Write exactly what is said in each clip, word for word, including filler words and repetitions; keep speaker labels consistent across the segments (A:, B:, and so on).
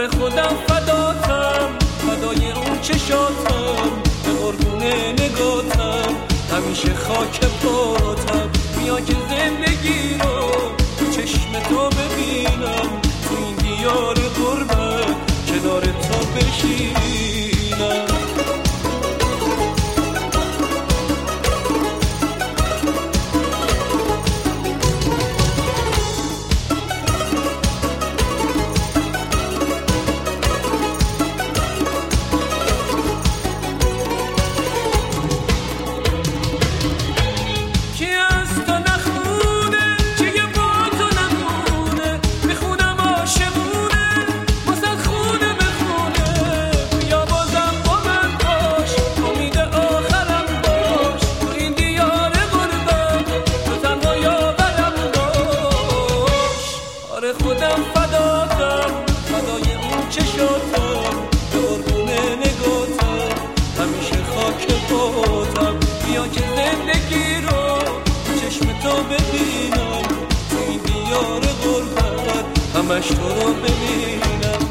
A: آره خودم فداتم، فدای اون چشاتم، به قربون نگاتم، همیشه خاک پاتم. بیا که زندگی رو تو چشم تو ببینم، تو این دیار غربت کنار تو بشینم. خودم فداتم، فدای اون چشاتم، به قربون نگاتم، همیشه خاک پاتم. بیا که زندگی رو تو چشم تو ببینم، تو این دیار غربت همش تو رو ببینم.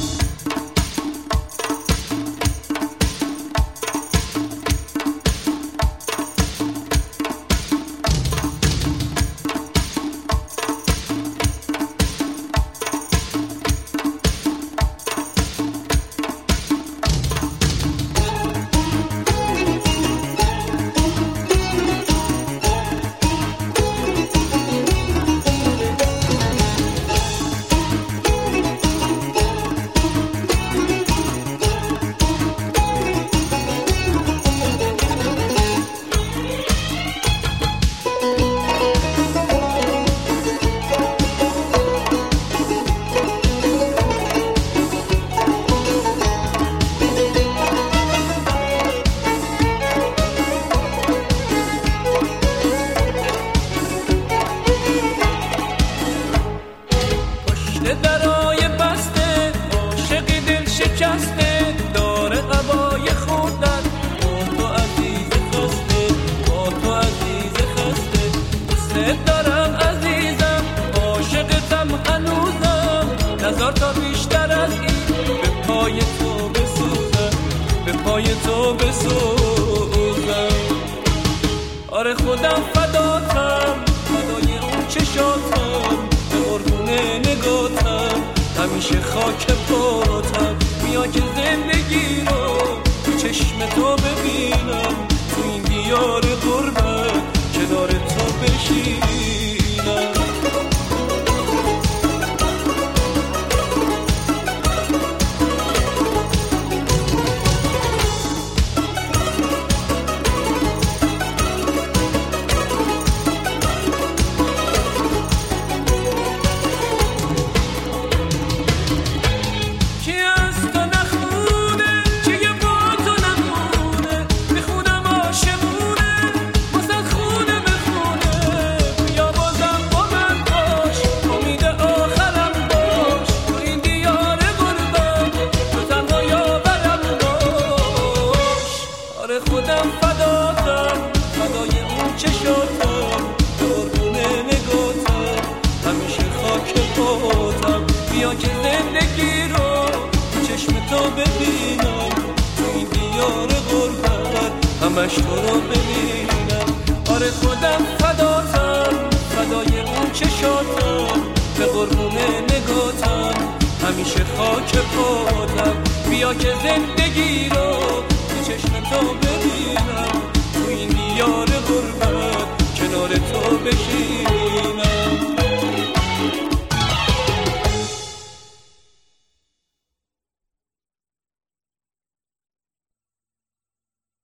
A: درای بسته عاشق دل شکسته، داره هوای خوردن با تو عزیز خسته، با تو عزیز خسته. دوست دارم عزیزم، عاشقتم هنوزم، نظر تا بیشتر از این به پای تو بسوزم، به پای تو بسوزم. آره خودم فداتم، فدای اون چشاتم، به قربون نگاتم، همیشه خاک پاتم. بیا که زندگی رو تو چشم تو ببینم، تو این دیار غربت کنار تو بشینم. خودم فداتم، فدای اون چشاتم، به قربون نگاتم، همیشه خاک پاتم. بیا که زندگی رو تو چشم تو ببینم، تو این دیار غربت همش تو رو ببینم. آره خودم فداتم، فدای اون چشاتم، به قربون نگاتم، همیشه خاک پاتم. بیا که زندگی رو چشم تو ببینم، تو این دیار غربت کنار تو بشینم.